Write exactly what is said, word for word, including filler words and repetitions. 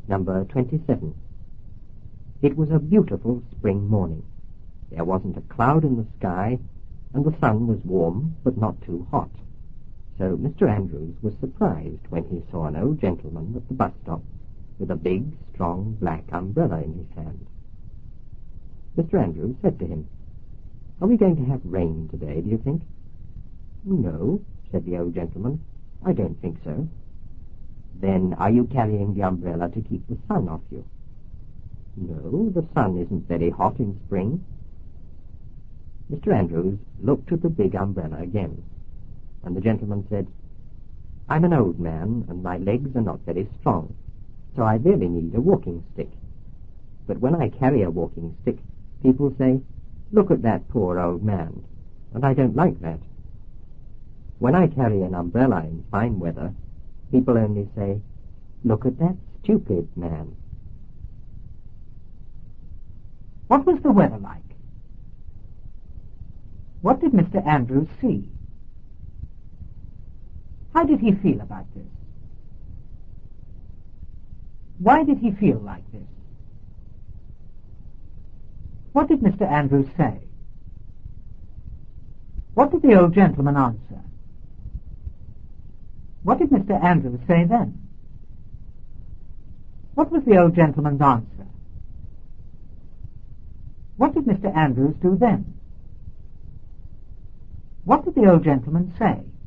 Number twenty-seven. It was a beautiful spring morning. There wasn't a cloud in the sky, and the sun was warm but not too hot. So Mister Andrews was surprised when he saw an old gentleman at the bus stop with a big, strong, black umbrella in his hand. Mister Andrews said to him, "Are we going to have rain today, do you think?" "No," said the old gentleman, "I don't think so." "Then are you carrying the umbrella to keep the sun off you?" "No, the sun isn't very hot in spring." Mister Andrews looked at the big umbrella again, and the gentleman said, "I'm an old man, and my legs are not very strong, so I really need a walking stick. But when I carry a walking stick, people say, 'Look at that poor old man,' and I don't like that. When I carry an umbrella in fine weather, people only say, 'Look at that stupid man.'" What was the weather like? What did Mister Andrews see? How did he feel about this? Why did he feel like this? What did Mister Andrews say? What did the old gentleman answer? What did Mister Andrews say then? What was the old gentleman's answer? What did Mister Andrews do then? What did the old gentleman say?